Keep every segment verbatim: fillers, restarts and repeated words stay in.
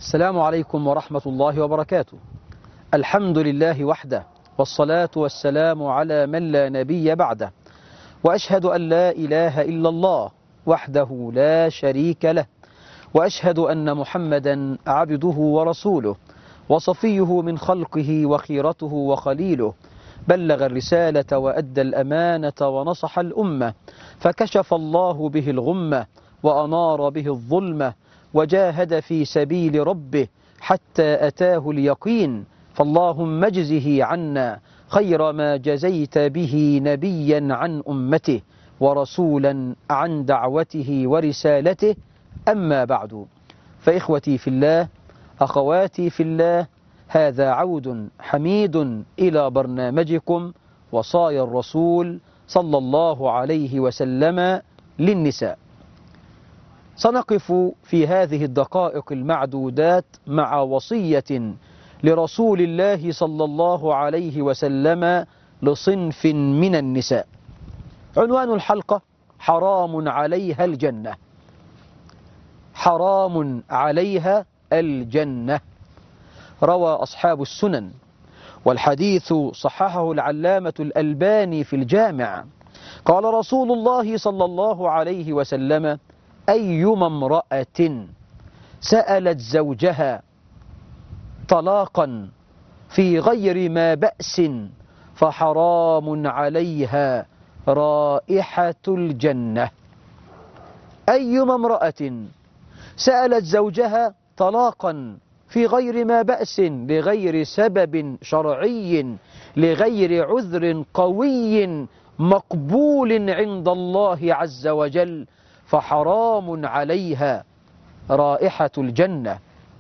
السلام عليكم ورحمة الله وبركاته. الحمد لله وحده، والصلاة والسلام على من لا نبي بعده، وأشهد أن لا إله إلا الله وحده لا شريك له، وأشهد أن محمدا عبده ورسوله وصفيه من خلقه وخيرته وخليله، بلغ الرسالة وأدى الأمانة ونصح الأمة، فكشف الله به الغمة وأنار به الظلمة، وجاهد في سبيل ربه حتى أتاه اليقين. فاللهم اجزه عنا خير ما جزيت به نبيا عن أمته ورسولا عن دعوته ورسالته. أما بعد، فإخوتي في الله، أخواتي في الله، هذا عود حميد إلى برنامجكم وصايا الرسول صلى الله عليه وسلم للنساء. سنقف في هذه الدقائق المعدودات مع وصية لرسول الله صلى الله عليه وسلم لصنف من النساء. عنوان الحلقة: حرام عليها الجنة. حرام عليها الجنة. روى أصحاب السنن، والحديث صححه العلامة الألباني في الجامع. قال رسول الله صلى الله عليه وسلم: أيما امرأة سألت زوجها طلاقا في غير ما بأس فحرام عليها رائحة الجنة. أيما امرأة سألت زوجها طلاقا في غير ما بأس، لغير سبب شرعي، لغير عذر قوي مقبول عند الله عز وجل، فحرام عليها رائحة الجنة.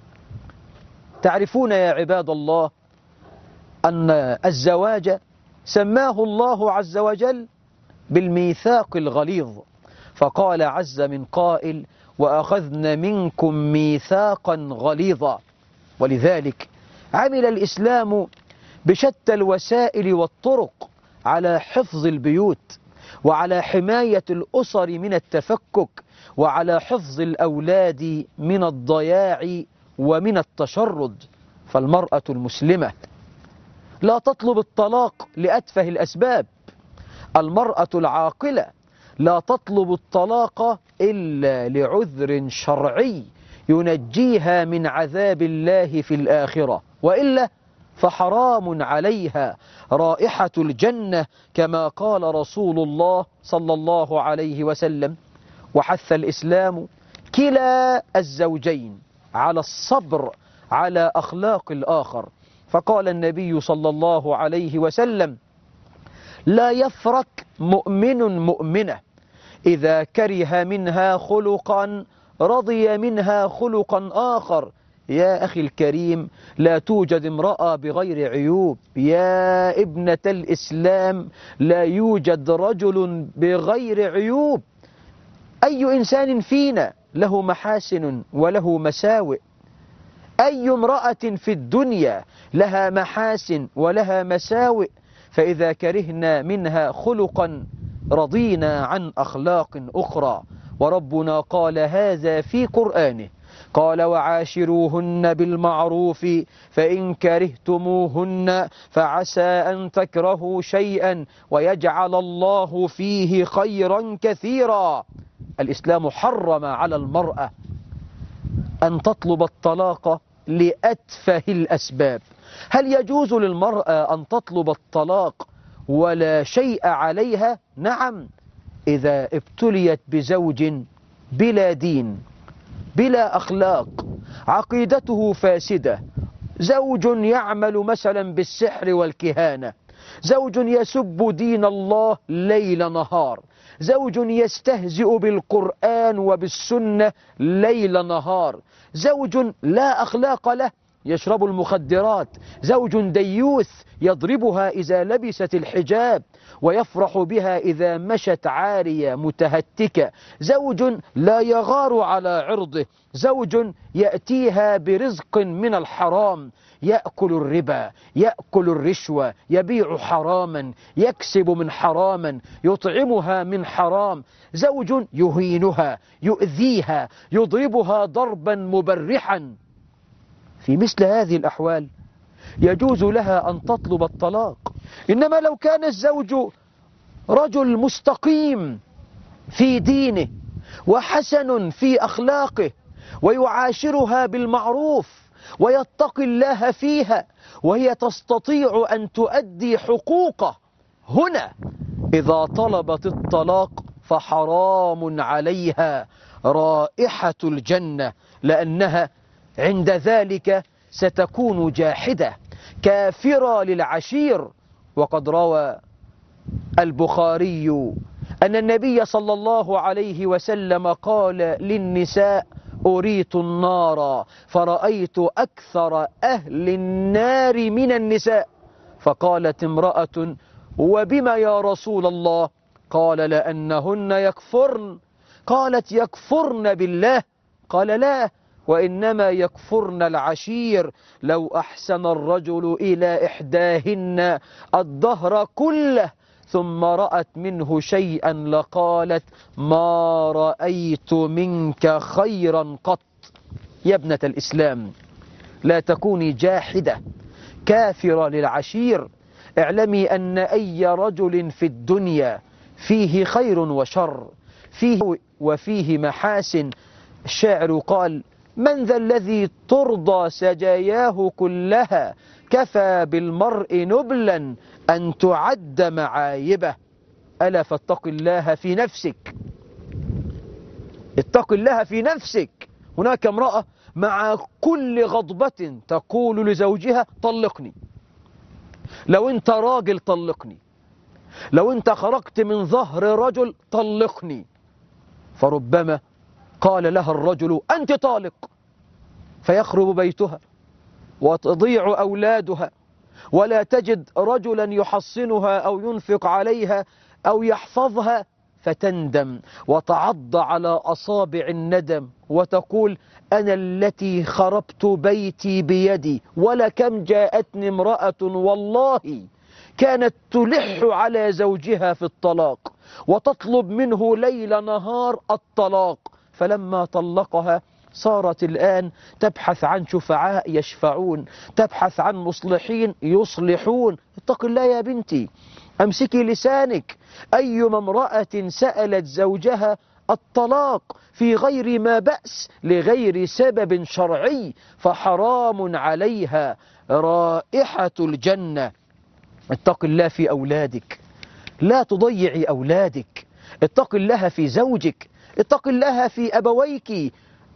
تعرفون يا عباد الله أن الزواج سماه الله عز وجل بالميثاق الغليظ، فقال عز من قائل: وأخذن منكم ميثاقا غليظا. ولذلك عمل الإسلام بشتى الوسائل والطرق على حفظ البيوت، وعلى حماية الأسر من التفكك، وعلى حفظ الأولاد من الضياع ومن التشرد. فالمرأة المسلمة لا تطلب الطلاق لأتفه الأسباب. المرأة العاقلة لا تطلب الطلاق إلا لعذر شرعي ينجيها من عذاب الله في الآخرة، وإلا فحرام عليها رائحة الجنة، كما قال رسول الله صلى الله عليه وسلم. وحث الإسلام كلا الزوجين على الصبر على أخلاق الآخر، فقال النبي صلى الله عليه وسلم: لا يفرك مؤمن مؤمنة إذا كره منها خلقا رضي منها خلقا آخر. يا أخي الكريم، لا توجد امرأة بغير عيوب. يا ابنة الإسلام، لا يوجد رجل بغير عيوب. أي إنسان فينا له محاسن وله مساوئ. أي امرأة في الدنيا لها محاسن ولها مساوئ، فإذا كرهنا منها خلقا رضينا عن أخلاق أخرى. وربنا قال هذا في قرآنه، قال: وعاشروهن بالمعروف فإن كرهتموهن فعسى أن تكرهوا شيئا ويجعل الله فيه خيرا كثيرا. الإسلام حرم على المرأة أن تطلب الطلاق لأتفه الأسباب. هل يجوز للمرأة أن تطلب الطلاق ولا شيء عليها؟ نعم، إذا ابتليت بزوج بلا دين، بلا أخلاق، عقيدته فاسدة، زوج يعمل مثلا بالسحر والكهانة، زوج يسب دين الله ليل نهار، زوج يستهزئ بالقرآن وبالسنة ليل نهار، زوج لا أخلاق له يشرب المخدرات، زوج ديوث يضربها إذا لبست الحجاب ويفرح بها إذا مشت عارية متهتكة، زوج لا يغار على عرضه، زوج يأتيها برزق من الحرام، يأكل الربا، يأكل الرشوة، يبيع حراما، يكسب من حراما، يطعمها من حرام، زوج يهينها، يؤذيها، يضربها ضربا مبرحا. في مثل هذه الأحوال يجوز لها أن تطلب الطلاق. إنما لو كان الزوج رجل مستقيم في دينه وحسن في أخلاقه ويعاشرها بالمعروف ويتقي الله فيها وهي تستطيع أن تؤدي حقوقه، هنا إذا طلبت الطلاق فحرام عليها رائحة الجنة، لأنها عند ذلك ستكون جاحدة كافرة للعشير. وقد روى البخاري أن النبي صلى الله عليه وسلم قال للنساء: أريت النار فرأيت أكثر أهل النار من النساء. فقالت امرأة: وبما يا رسول الله؟ قال: لأنهن يكفرن. قالت: يكفرن بالله؟ قال: لا، وإنما يكفرن العشير. لو أحسن الرجل إلى إحداهن الدهر كله ثم رأت منه شيئا لقالت: ما رأيت منك خيرا قط. يا ابنة الإسلام، لا تكوني جاحدة كافرة للعشير. اعلمي أن أي رجل في الدنيا فيه خير وشر، فيه وفيه محاسن. الشاعر قال: من ذا الذي ترضى سجاياه كلها، كفى بالمرء نبلا أن تعد معايبه. ألا فاتق الله في نفسك، اتق الله في نفسك. هناك امرأة مع كل غضبة تقول لزوجها: طلقني. لو انت راجل طلقني، لو انت خرجت من ظهر رجل طلقني. فربما قال لها الرجل: أنت طالق، فيخرب بيتها وتضيع أولادها ولا تجد رجلا يحصنها أو ينفق عليها أو يحفظها، فتندم وتعض على أصابع الندم وتقول: أنا التي خربت بيتي بيدي. ولكم جاءتني امرأة والله كانت تلح على زوجها في الطلاق وتطلب منه ليل نهار الطلاق، فلما طلقها صارت الآن تبحث عن شفعاء يشفعون، تبحث عن مصلحين يصلحون. اتق الله يا بنتي، أمسكي لسانك. أيما امرأة سألت زوجها الطلاق في غير ما بأس لغير سبب شرعي فحرام عليها رائحة الجنة. اتق الله في أولادك، لا تضيعي أولادك. اتق الله في زوجك، اتق الله في أبويك.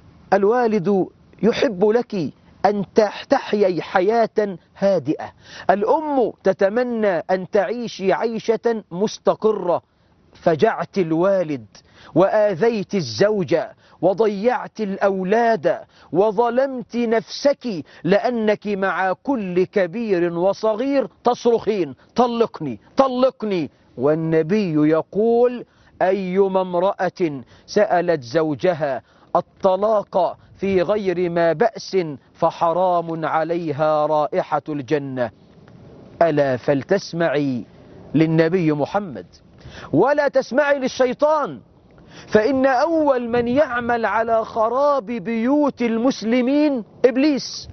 الوالد يحب لك أن تحيي حياة هادئة، الأم تتمنى أن تعيشي عيشة مستقرة. فجعت الوالد وآذيت الزوجة وضيعت الأولاد وظلمت نفسك، لأنك مع كل كبير وصغير تصرخين: طلقني طلقني. والنبي يقول: أيما امرأة سألت زوجها الطلاق في غير ما بأس فحرام عليها رائحة الجنة. ألا فلتسمعي للنبي محمد ولا تسمعي للشيطان، فإن أول من يعمل على خراب بيوت المسلمين إبليس.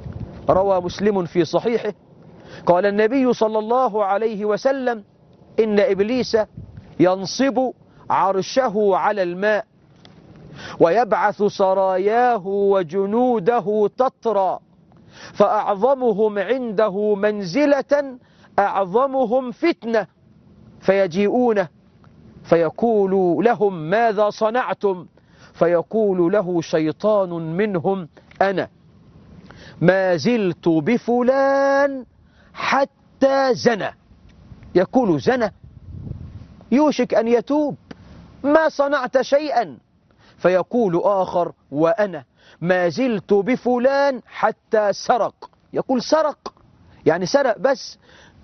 روى مسلم في صحيحه قال النبي صلى الله عليه وسلم: إن إبليس ينصب عرشه على الماء ويبعث سراياه وجنوده تترى، فأعظمهم عنده منزلة أعظمهم فتنة، فيجيئون فيقول لهم: ماذا صنعتم؟ فيقول له شيطان منهم: أنا ما زلت بفلان حتى زنى. يقول: زنى؟ يوشك أن يتوب، ما صنعت شيئا. فيقول آخر: وأنا ما زلت بفلان حتى سرق. يقول: سرق؟ يعني سرق بس،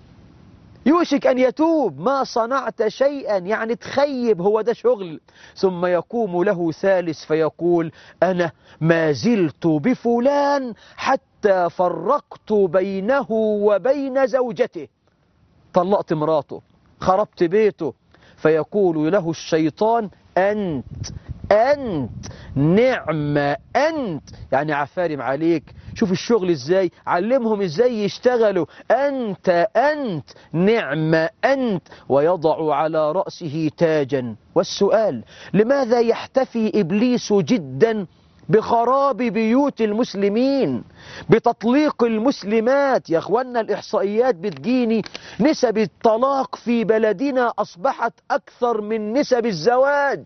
يوشك أن يتوب، ما صنعت شيئا، يعني تخيب، هو ده شغل. ثم يقوم له ثالث فيقول: أنا ما زلت بفلان حتى فرقت بينه وبين زوجته. طلقت مراته، خربت بيته. فيقول له الشيطان: أنت أنت نعم أنت، يعني عفارم عليك، شوف الشغل ازاي، علمهم ازاي يشتغلوا. أنت أنت نعم أنت، ويضع على رأسه تاجا. والسؤال: لماذا يحتفي إبليس جدا بخراب بيوت المسلمين، بتطليق المسلمات؟ يا أخوانا الإحصائيات بتجيني نسب الطلاق في بلدنا أصبحت أكثر من نسب الزواج،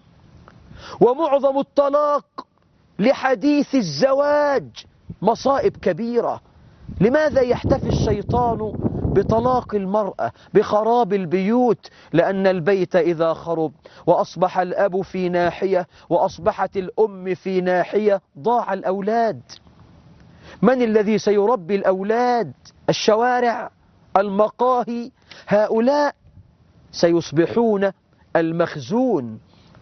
ومعظم الطلاق لحديث الزواج. مصائب كبيرة. لماذا يحتفي الشيطان بطلاق المرأة، بخراب البيوت؟ لأن البيت إذا خرب وأصبح الأب في ناحية وأصبحت الأم في ناحية ضاع الأولاد. من الذي سيربي الأولاد؟ الشوارع، المقاهي. هؤلاء سيصبحون المخزون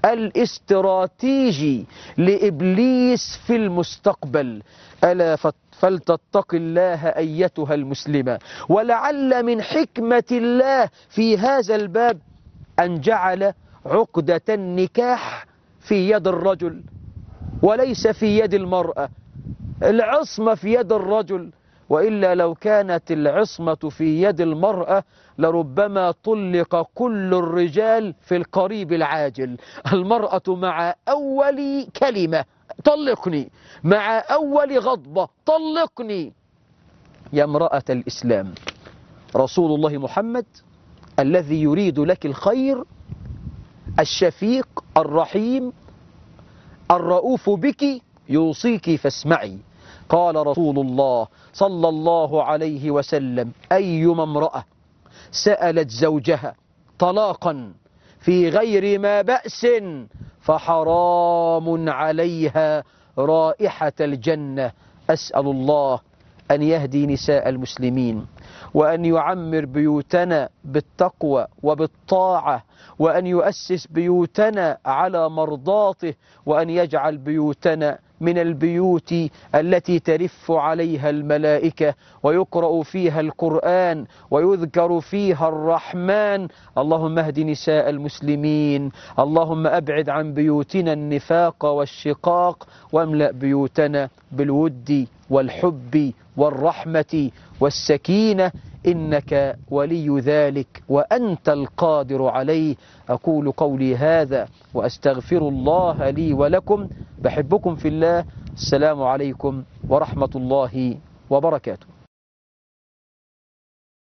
الاستراتيجي لإبليس في المستقبل. ألا فلتتق الله أيتها المسلمة. ولعل من حكمة الله في هذا الباب أن جعل عقدة النكاح في يد الرجل وليس في يد المرأة. العصمة في يد الرجل، وإلا لو كانت العصمة في يد المرأة لربما طلق كل الرجال في القريب العاجل. المرأة مع أول كلمة طلقني، مع أول غضبة طلقني. يا امرأة الإسلام، رسول الله محمد الذي يريد لك الخير، الشفيق الرحيم الرؤوف بك، يوصيك فاسمعي. قال رسول الله صلى الله عليه وسلم: أيما امرأة سألت زوجها طلاقا في غير ما بأس فحرام عليها رائحة الجنة. أسأل الله أن يهدي نساء المسلمين، وأن يعمر بيوتنا بالتقوى وبالطاعة، وأن يؤسس بيوتنا على مرضاته، وأن يجعل بيوتنا من البيوت التي ترف عليها الملائكة ويقرأ فيها القرآن ويذكر فيها الرحمن. اللهم اهد نساء المسلمين، اللهم أبعد عن بيوتنا النفاق والشقاق، واملأ بيوتنا بالود والحب والرحمة والسكينة، إنك ولي ذلك وأنت القادر عليه. أقول قولي هذا وأستغفر الله لي ولكم. بحبكم في الله. السلام عليكم ورحمة الله وبركاته.